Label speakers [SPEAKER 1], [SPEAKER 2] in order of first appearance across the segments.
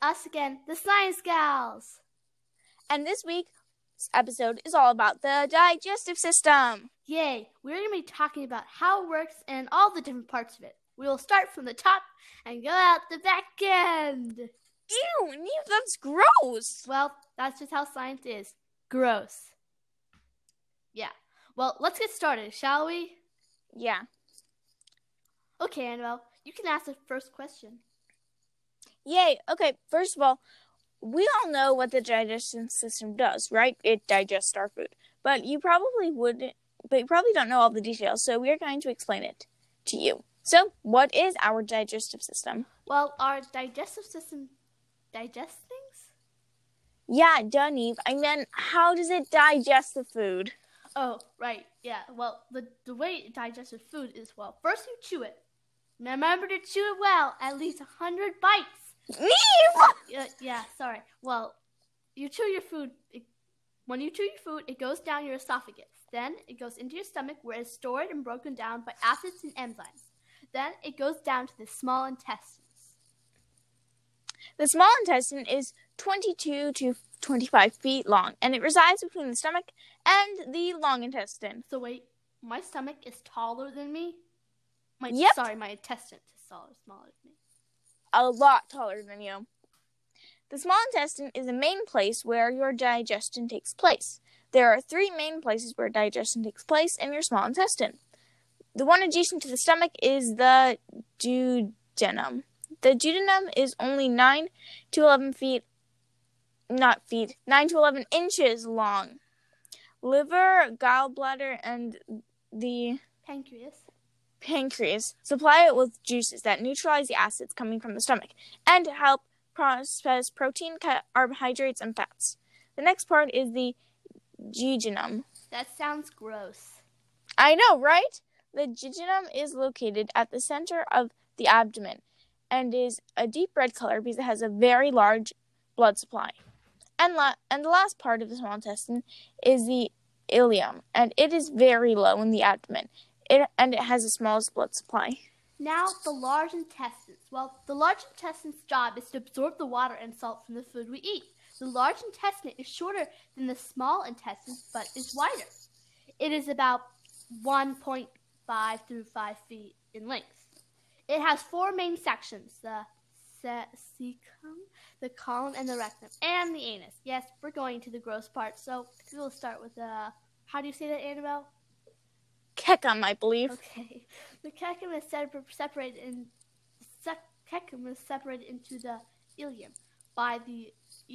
[SPEAKER 1] us again, the Science Gals.
[SPEAKER 2] And this week's episode is all about the digestive system.
[SPEAKER 1] Yay! We're going to be talking about how it works and all the different parts of it. We will start from the top and go out the back end.
[SPEAKER 2] Ew, that's gross.
[SPEAKER 1] Well, that's just how science is. Gross. Yeah. Well, let's get started, shall we?
[SPEAKER 2] Yeah.
[SPEAKER 1] Okay, Annabelle, you can ask the first question.
[SPEAKER 2] Yay. Okay, first of all, we all know what the digestion system does, right? It digests our food. But you probably don't know all the details, so we're going to explain it to you. So, what is our digestive system?
[SPEAKER 1] Well, our digestive system digests things?
[SPEAKER 2] Yeah, duh, Neve. I meant, how does it digest the food?
[SPEAKER 1] Oh, right. Yeah. Well, the way it digests the food is, well, first you chew it. Remember to chew it well, at least 100 bites.
[SPEAKER 2] Neve!
[SPEAKER 1] Yeah, sorry. Well, you chew your food. When you chew your food, it goes down your esophagus. Then it goes into your stomach where it's stored and broken down by acids and enzymes. Then it goes down to the small intestines.
[SPEAKER 2] The small intestine is 22 to 25 feet long, and it resides between the stomach and the long intestine.
[SPEAKER 1] So wait, my stomach is taller than me?
[SPEAKER 2] Yep.
[SPEAKER 1] Sorry, my intestine is smaller than me.
[SPEAKER 2] A lot taller than you. The small intestine is the main place where your digestion takes place. There are 3 main places where digestion takes place in your small intestine. The one adjacent to the stomach is the duodenum. The duodenum is only 9 to 11 inches long. Liver, gallbladder, and the pancreas supply it with juices that neutralize the acids coming from the stomach and help process protein, carbohydrates, and fats. The next part is the jejunum.
[SPEAKER 1] That sounds gross.
[SPEAKER 2] I know, right? The jejunum is located at the center of the abdomen and is a deep red color because it has a very large blood supply. And the last part of the small intestine is the ileum, and it is very low in the abdomen. It has the smallest blood supply.
[SPEAKER 1] Now, the large intestines. Well, the large intestine's job is to absorb the water and salt from the food we eat. The large intestine is shorter than the small intestine, but is wider. It is about 1.5 through 5 feet in length. It has 4 main sections, the cecum, the colon, and the rectum, and the anus. Yes, we're going to the gross part, so we'll start with how do you say that, Annabelle?
[SPEAKER 2] Cecum, I believe.
[SPEAKER 1] Okay. The cecum is separated into the ileum by the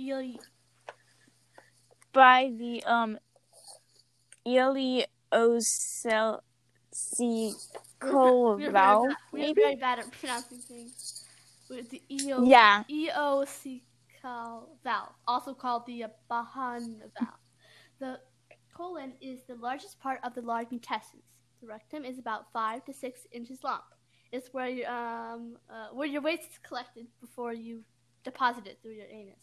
[SPEAKER 1] ileocecal valve. We're very bad at pronouncing things. With the eocecal valve, also called the Bahan valve. The colon is the largest part of the large intestines. The rectum is about 5 to 6 inches long. It's where your waste is collected before you deposit it through your anus.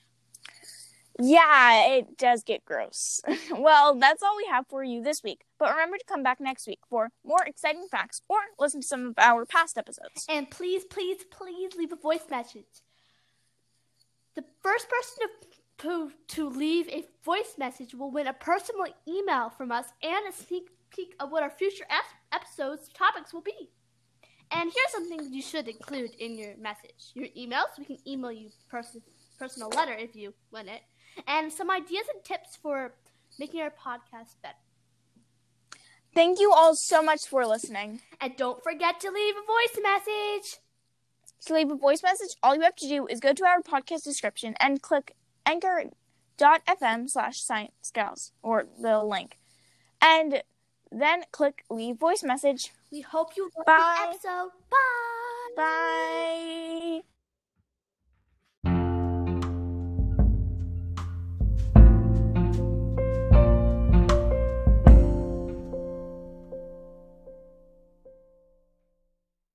[SPEAKER 2] Yeah, it does get gross. Well, that's all we have for you this week. But remember to come back next week for more exciting facts or listen to some of our past episodes.
[SPEAKER 1] And please, please, please leave a voice message. The first person to leave a voice message will win a personal email from us and a sneak peek of what our future episodes topics will be. And here's something you should include in your message. Your email, so we can email you personal letter if you win it. And some ideas and tips for making our podcast better.
[SPEAKER 2] Thank you all so much for listening.
[SPEAKER 1] And don't forget to leave a voice message.
[SPEAKER 2] To leave a voice message, all you have to do is go to our podcast description and click anchor.fm/sciencegals, or the link. And then click leave voice message.
[SPEAKER 1] We hope you love
[SPEAKER 2] Bye.
[SPEAKER 1] the episode. Bye.
[SPEAKER 2] Bye.